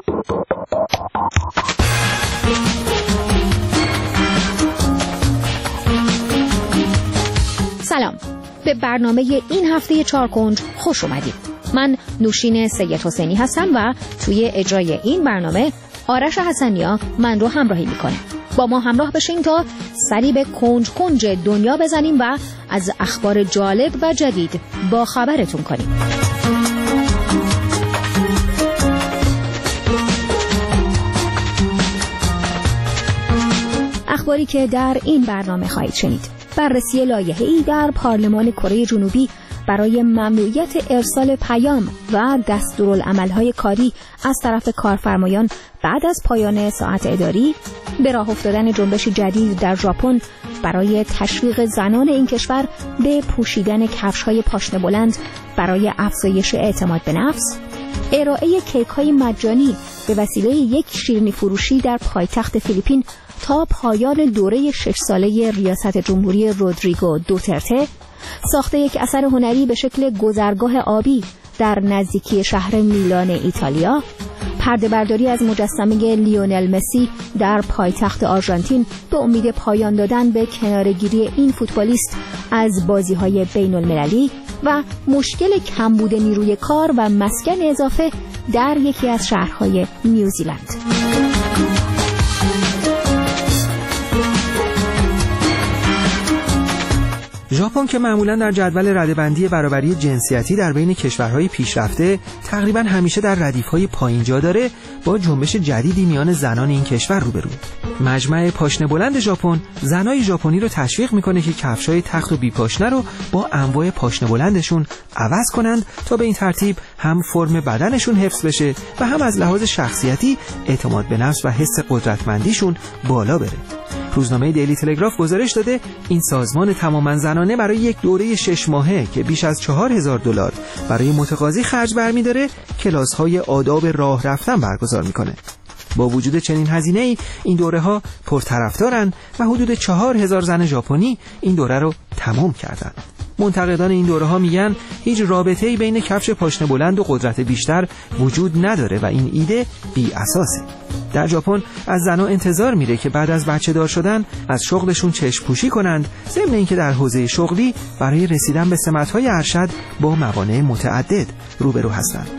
سلام، به برنامه این هفته 4 کنج خوش اومدید. من نوشین سید حسینی هستم و توی اجرای این برنامه آرش حسنیا من رو همراهی میکنه. با ما همراه بشین تا سری به کنج کنج دنیا بزنیم و از اخبار جالب و جدید با خبرتون کنیم. اخباری که در این برنامه خواهید شنید: بررسی لایحه‌ای در پارلمان کره جنوبی برای ممنوعیت ارسال پیام و دستورالعمل‌های کاری از طرف کارفرمایان بعد از پایان ساعت اداری، به راه افتادن جنبش جدید در ژاپن برای تشویق زنان این کشور به پوشیدن کفش‌های پاشنه بلند برای افزایش اعتماد به نفس، ارائه کیک‌های مجانی به وسیله یک شیرینی فروشی در پایتخت فیلیپین تا پایان دوره 6 ساله ریاست جمهوری رودریگو دوترته، ساخت یک اثر هنری به شکل گذرگاه آبی در نزدیکی شهر میلان ایتالیا، پرده برداری از مجسمه لیونل مسی در پایتخت آرژانتین به امید پایان دادن به کناره‌گیری این فوتبالیست از بازی‌های بین‌المللی و مشکل کمبود نیروی کار و مسکن اضافه در یکی از شهرهای نیوزیلند. ژاپن که معمولاً در جدول رده‌بندی برابری جنسیتی در بین کشورهای پیشرفته تقریباً همیشه در ردیف‌های پایین جا داره، با جنبش جدیدی میان زنان این کشور روبروه. مجمع پاشنه بلند ژاپن زنای ژاپنی رو تشویق میکنه که کفشای تخت و بی پاشنه رو با انواع پاشنه بلندشون عوض کنند تا به این ترتیب هم فرم بدنشون حفظ بشه و هم از لحاظ شخصیتی اعتماد به نفس و حس قدرتمندیشون بالا بره. روزنامه دیلی تلگراف گزارش داده این سازمان تماماً زنانه برای یک دوره 6 ماهه که بیش از $4000 برای متقاضی خرج برمی‌داره، کلاس‌های آداب راه رفتن برگزار می‌کنه. با وجود چنین هزینه‌ای این دوره‌ها پرطرفدارن و حدود 4000 زن ژاپنی این دوره رو تمام کردن. منتقدان این دوره‌ها میگن هیچ رابطه‌ای بین کفش پاشنه بلند و قدرت بیشتر وجود نداره و این ایده بی اساسه. در ژاپن از زنها انتظار میره که بعد از بچه دار شدن از شغلشون چشم پوشی کنند، ضمن اینکه در حوزه شغلی برای رسیدن به سمت‌های ارشد با موانع متعدد روبرو هستند.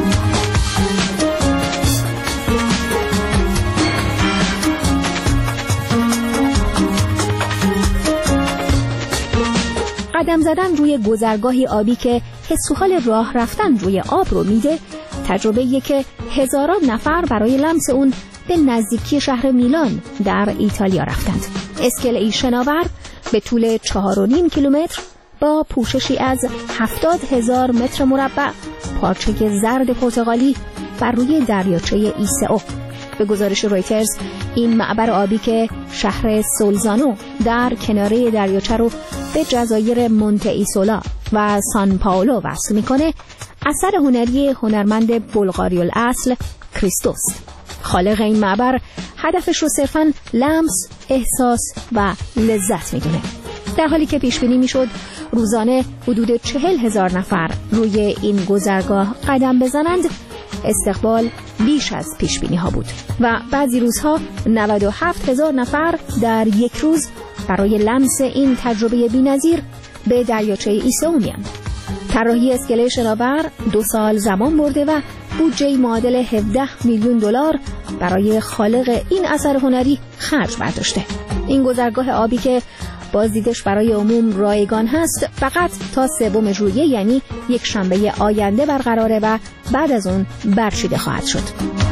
قدم زدن روی گذرگاهی آبی که حس و حال راه رفتن روی آب رو میده، تجربه‌ایه که هزاران نفر برای لمس اون به نزدیکی شهر میلان در ایتالیا رفتند. اسکله‌ای شناور به طول 4.5 کیلومتر با پوششی از 70,000 متر مربع پارچه زرد پرتغالی بر روی دریاچه ایسئو. به گزارش رویترز، این معبر آبی که شهر سولزانو در کناره دریاچه رو به جزایر مونته ایسولا و سان پائولو وصل میکنه، اثر هنری هنرمند بلغاری الاصل کریستوس. خالق این معبر هدفش رو صرفاً لمس، احساس و لذت میدونه. در حالی که پیش بینی میشد روزانه حدود 40,000 نفر روی این گذرگاه قدم بزنند، استقبال بیش از پیش بینی ها بود و بعضی روزها 97,000 نفر در یک روز برای لمس این تجربه بی‌نظیر به دریاچه ایسئو میان. طراحی اسکله شناور 2 سال زمان برده و بودجه معادل 17 میلیون دلار برای خالق این اثر هنری خرج برداشته. این گذرگاه آبی که بازدیدش برای عموم رایگان هست فقط تا 3 ژوئیه، یعنی یک شنبه آینده برقراره و بعد از اون برچیده خواهد شد.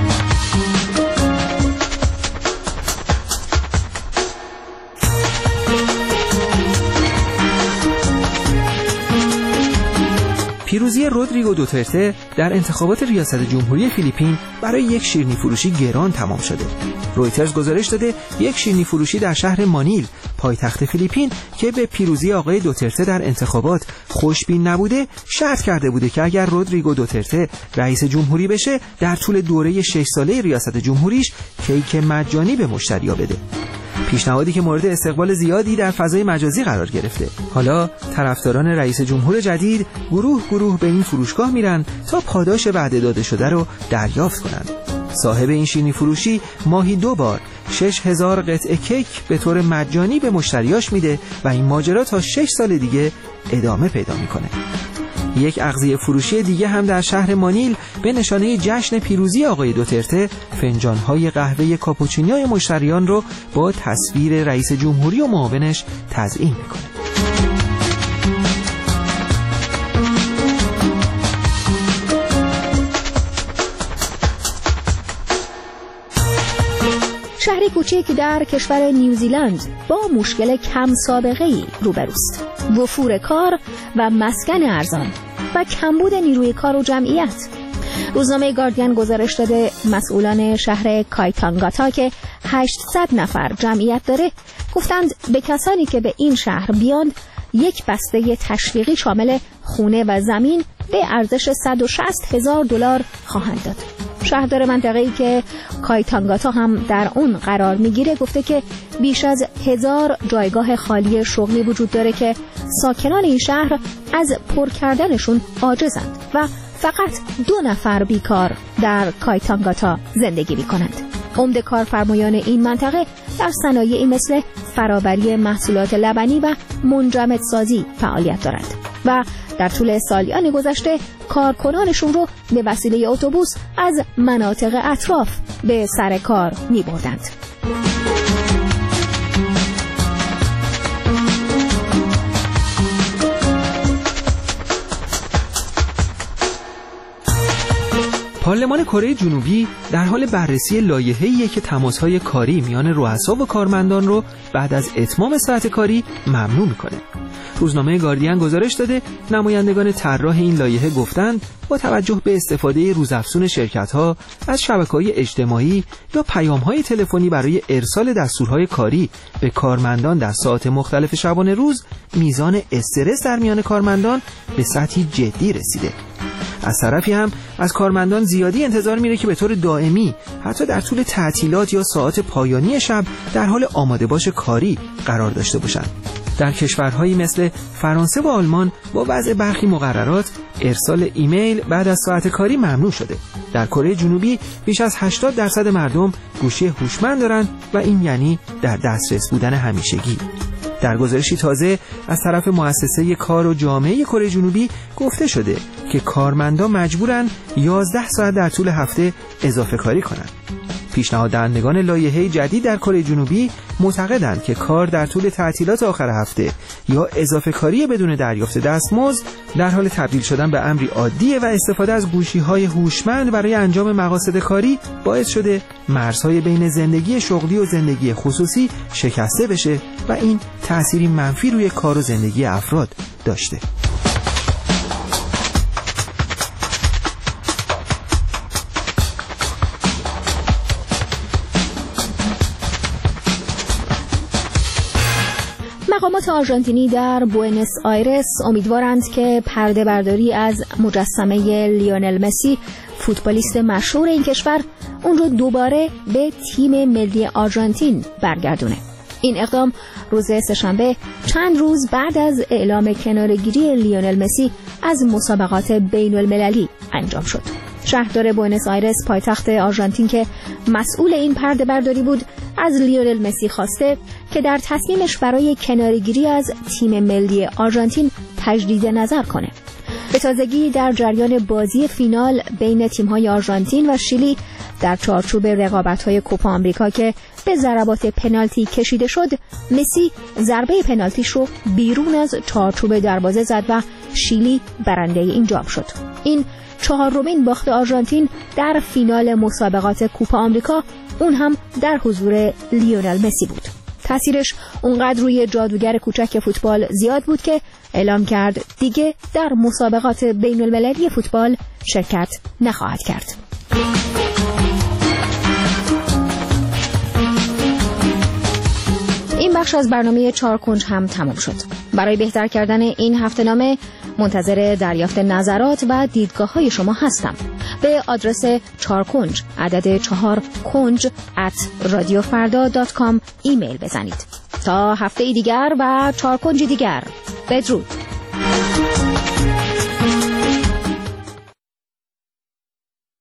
پیروزی رودریگو دوترته در انتخابات ریاست جمهوری فیلیپین برای یک شیرینی فروشی گران تمام شده. رویترز گزارش داده یک شیرینی فروشی در شهر مانیل، پایتخت فیلیپین، که به پیروزی آقای دوترته در انتخابات خوشبین نبوده، شرط کرده بوده که اگر رودریگو دوترته رئیس جمهوری بشه، در طول دوره 6 ساله ریاست جمهوریش کیک مجانی به مشتری‌ها بده. پیشنهادی که مورد استقبال زیادی در فضای مجازی قرار گرفته. حالا طرفداران رئیس جمهور جدید گروه گروه به این فروشگاه میرن تا پاداش وعده داده شده رو دریافت کنند. صاحب این شیرینی فروشی ماهی 2 بار 6000 قطعه کیک به طور مجانی به مشتریاش میده و این ماجرا تا 6 سال دیگه ادامه پیدا میکنه. یک اغذیه فروشی دیگه هم در شهر مانیل به نشانه جشن پیروزی آقای دوترته فنجان‌های قهوه کاپوچینوی مشتریان رو با تصویر رئیس جمهوری و معاونش تزیین میکنه. شهری کوچک در کشور نیوزیلند با مشکل کم سابقه‌ای روبروست: وفور کار و مسکن ارزان و کمبود نیروی کار و جمعیت. روزنامه گاردین گزارش داده مسئولان شهر کایتانگاتا که 800 نفر جمعیت داره گفتند به کسانی که به این شهر بیاند یک بسته تشویقی شامل خونه و زمین به ارزش $160,000 خواهند داد. شهردار منطقه‌ای که کایتانگاتا هم در اون قرار میگیره گفته که بیش از 1000 جایگاه خالی شغلی وجود داره که ساکنان این شهر از پر کردنشون عاجزند و فقط 2 نفر بیکار در کایتانگاتا زندگی میکنند. عمده کارفرمایان این منطقه در صنایعی مثل فرآوری محصولات لبنی و منجمدسازی فعالیت دارند و در طول سالیان گذشته کارکنانشون رو به وسیله اتوبوس از مناطق اطراف به سر کار می بردند. پارلمان کره جنوبی در حال بررسی لایحه‌ایه که تماس‌های کاری میان رؤسا و کارمندان رو بعد از اتمام ساعت کاری ممنوع میکنه. روزنامه گاردین گزارش داده نمایندگان طراح این لایحه گفتند با توجه به استفاده روزافزون شرکت‌ها از شبکه‌های اجتماعی یا پیام‌های تلفنی برای ارسال دستورهای کاری به کارمندان در ساعات مختلف شبانه روز، میزان استرس در میان کارمندان به سطحی جدی رسیده. از طرفی هم از کارمندان زیادی انتظار میره که به طور دائمی حتی در طول تعطیلات یا ساعات پایانی شب در حال آماده باش کاری قرار داشته باشند. در کشورهایی مثل فرانسه و آلمان با وضع برخی مقررات ارسال ایمیل بعد از ساعت کاری ممنوع شده. در کره جنوبی بیش از 80% مردم گوشی هوشمند دارن و این یعنی در دسترس بودن همیشگی. در گزارشی تازه از طرف مؤسسه کار و جامعه کره جنوبی گفته شده که کارمندان مجبورن 11 ساعت در طول هفته اضافه کاری کنند. پیشنهاد دهندگان لایحه جدید در کره جنوبی معتقدند که کار در طول تعطیلات آخر هفته یا اضافه کاری بدون دریافت دستمزد در حال تبدیل شدن به امری عادیه و استفاده از گوشی‌های هوشمند برای انجام مقاصد کاری باعث شده مرزهای بین زندگی شغلی و زندگی خصوصی شکسته بشه و این تأثیری منفی روی کار و زندگی افراد داشته. مقامات آرژانتینی در بوئنوس آیرس امیدوارند که پرده برداری از مجسمه لیونل مسی، فوتبالیست مشهور این کشور، اون رو دوباره به تیم ملی آرژانتین برگردونه. این اقدام روز سه‌شنبه چند روز بعد از اعلام کناره‌گیری لیونل مسی از مسابقات بین المللی انجام شد. شهردار بوئنوس آیرس پایتخت آرژانتین که مسئول این پرده برداری بود از لیونل مسی خواسته که در تصمیمش برای کناره‌گیری از تیم ملی آرژانتین تجدید نظر کنه. به تازگی در جریان بازی فینال بین تیم‌های آرژانتین و شیلی در چارچوب رقابت‌های کوپا آمریکا که به ضربات پنالتی کشیده شد، مسی ضربه پنالتیش رو بیرون از چارچوب دروازه زد و شیلی برنده این جام شد. این 4مین باخت آرژانتین در فینال مسابقات کوپا آمریکا، اون هم در حضور لیونل مسی بود. تأثیرش اونقدر روی جادوگر کوچک فوتبال زیاد بود که اعلام کرد دیگه در مسابقات بین المللی فوتبال شرکت نخواهد کرد. این بخش از برنامه 4 کنج هم تمام شد. برای بهتر کردن این هفته‌نامه منتظر دریافت نظرات و دیدگاه‌های شما هستم. به آدرس 4 کنج عدد 4 کنج @radiofarda.com ایمیل بزنید. تا هفته دیگر و 4 کنج دیگر، بدرود.